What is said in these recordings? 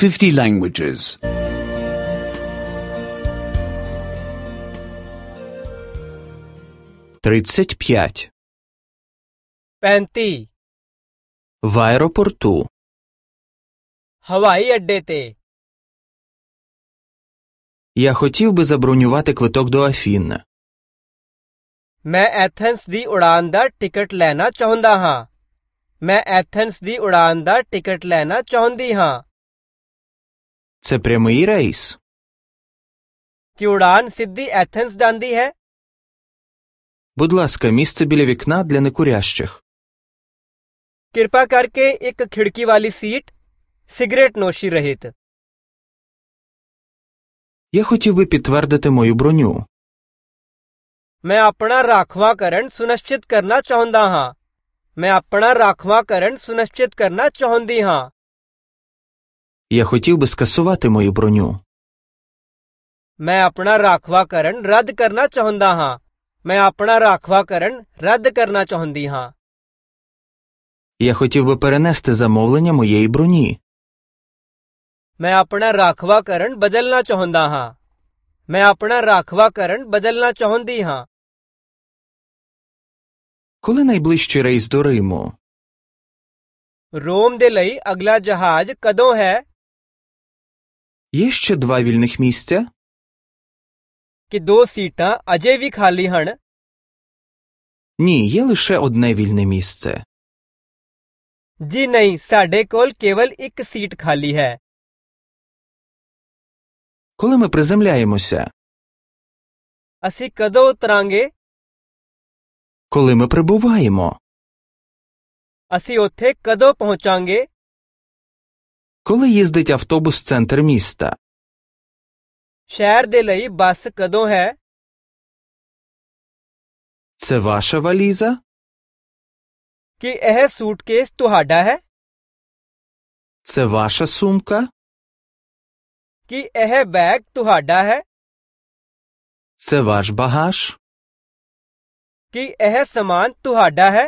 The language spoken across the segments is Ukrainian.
50 languages. 35. 35 В аеропорту. ਹਵਾਈ ਅੱਡੇ ਤੇ Я хотів би забронювати квиток до Афін. ਮੈਂ ਐਥਨਸ ਦੀ ਉਡਾਨ ਦਾ ਟਿਕਟ ਲੈਣਾ ਚਾਹੁੰਦਾ ਹਾਂ ਮੈਂ ਐਥਨਸ ਦੀ ਉਡਾਨ ਦਾ ਟਿਕਟ ਲੈਣਾ ਚਾਹੁੰਦੀ ਹਾਂ Це прямий рейс? ਕੀ ਉਡਾਨ ਸਿੱਧੀ ਐਥਨਸ ਜਾਂਦੀ ਹੈ Будь ласка, місце біля вікна для некурящих. ਕਿਰਪਾ ਕਰਕੇ ਇੱਕ ਖਿੜਕੀ ਵਾਲੀ ਸੀਟ ਸਿਗਰਟ ਨੋਸ਼ੀ ਰਹਿਤ Я хотів би підтвердити мою броню. ਮੈਂ ਆਪਣਾ ਰਾਖਵਾਂਕਰਨ ਸੁਨਿਸ਼ਚਿਤ ਕਰਨਾ ਚਾਹੁੰਦਾ ਹਾਂ ਮੈਂ ਆਪਣਾ ਰਾਖਵਾਂਕਰਨ ਸੁਨਿਸ਼ਚਿਤ ਕਰਨਾ ਚਾਹੁੰਦੀ ਹਾਂ Я хотів би скасувати мою броню. ਮੈਂ ਆਪਣਾ ਰਾਖਵਾਂਕਰਨ ਰੱਦ ਕਰਨਾ ਚਾਹੁੰਦਾ ਹਾਂ ਮੈਂ ਆਪਣਾ ਰਾਖਵਾਂਕਰਨ ਰੱਦ ਕਰਨਾ ਚਾਹੁੰਦੀ ਹਾਂ Я хотів би перенести замовлення моєї броні. ਮੈਂ ਆਪਣਾ ਰਾਖਵਾਂਕਰਨ ਬਦਲਣਾ ਚਾਹੁੰਦਾ ਹਾਂ ਮੈਂ ਆਪਣਾ ਰਾਖਵਾਂਕਰਨ ਬਦਲਣਾ ਚਾਹੁੰਦੀ ਹਾਂ Коли найближчий рейс до Риму? ਰੋਮ ਦੇ ਲਈ ਅਗਲਾ ਜਹਾਜ਼ ਕਦੋਂ ਹੈ Є ще 2 вільних місця? ਕਿ 2 ਸੀਟਾਂ ਅਜੇ ਵੀ ਖਾਲੀ ਹਨ Ні, є лише одне вільне місце. ਜੀ ਨਹੀਂ ਸਾਡੇ ਕੋਲ ਕੇਵਲ ਇੱਕ ਸੀਟ ਖਾਲੀ ਹੈ Коли ми приземляємося? ਅਸੀਂ ਕਦੋਂ ਉਤਰਾਂਗੇ Коли ми прибуваємо? ਅਸੀਂ ਉੱਥੇ ਕਦੋਂ ਪਹੁੰਚਾਂਗੇ Коли їздить автобус в центр міста? ਸ਼ਹਿਰ ਦੇ ਲਈ ਬੱਸ ਕਦੋਂ ਹੈ Це ваша валіза? ਕੀ ਇਹ ਸੂਟਕੇਸ ਤੁਹਾਡਾ ਹੈ Це ваша сумка? ਕੀ ਇਹ ਬੈਗ ਤੁਹਾਡਾ ਹੈ Це ваш багаж? ਕੀ ਇਹ ਸਮਾਨ ਤੁਹਾਡਾ ਹੈ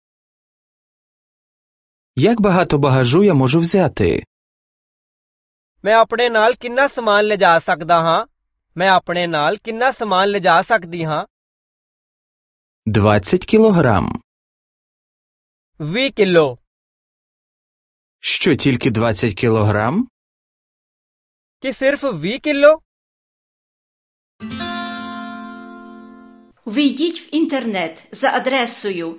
Як багато багажу я можу взяти? ਮੈਂ ਆਪਣੇ ਨਾਲ ਕਿੰਨਾ ਸਮਾਨ ਲਿਜਾ ਸਕਦਾ ਹਾਂ ਮੈਂ ਆਪਣੇ ਨਾਲ ਕਿੰਨਾ ਸਮਾਨ ਲਿਜਾ ਸਕਦੀ ਹਾਂ 20 кілограм. 20 ਕਿਲੋ Що, тільки 20 кілограм? ਕੀ ਸਿਰਫ 20 ਕਿਲੋ Увійдіть в інтернет за адресою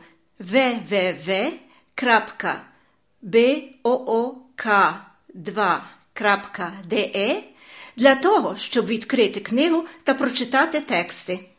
www.book2.de для того, щоб відкрити книгу та прочитати тексти.